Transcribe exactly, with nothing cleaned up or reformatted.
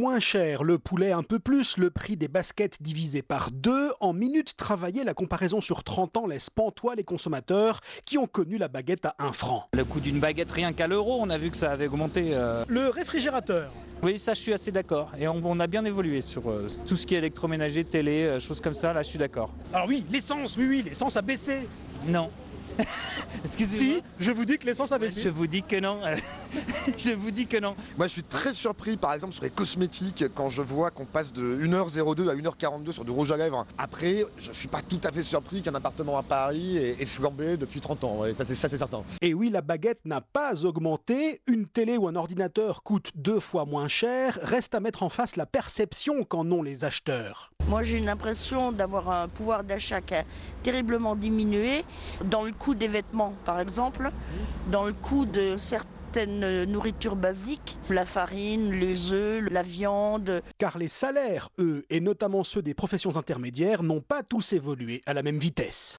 moins cher, le poulet un peu plus, le prix des baskets divisé par deux. En minutes travaillées, la comparaison sur trente ans laisse pantois les consommateurs qui ont connu la baguette à un franc. Le coût d'une baguette rien qu'à l'euro, on a vu que ça avait augmenté. Euh... Le réfrigérateur. Oui, ça je suis assez d'accord. Et on, on a bien évolué sur euh, tout ce qui est électroménager, télé, euh, choses comme ça, là je suis d'accord. Alors oui, l'essence, oui, oui, l'essence a baissé. Non. Excusez-moi. Si, je vous dis que l'essence a baissé. Je vous dis que non. Je vous dis que non. Moi, je suis très surpris, par exemple, sur les cosmétiques, quand je vois qu'on passe de une heure zéro deux à une heure quarante-deux sur du rouge à lèvres. Après, je suis pas tout à fait surpris qu'un appartement à Paris ait, ait flambé depuis trente ans. Ouais, ça, c'est, ça, c'est certain. Et oui, la baguette n'a pas augmenté. Une télé ou un ordinateur coûte deux fois moins cher. Reste à mettre en face la perception qu'en ont les acheteurs. Moi, j'ai l'impression d'avoir un pouvoir d'achat qui a terriblement diminué dans le coût des vêtements, par exemple, dans le coût de certaines nourritures basiques, la farine, les œufs, la viande. Car les salaires, eux, et notamment ceux des professions intermédiaires, n'ont pas tous évolué à la même vitesse.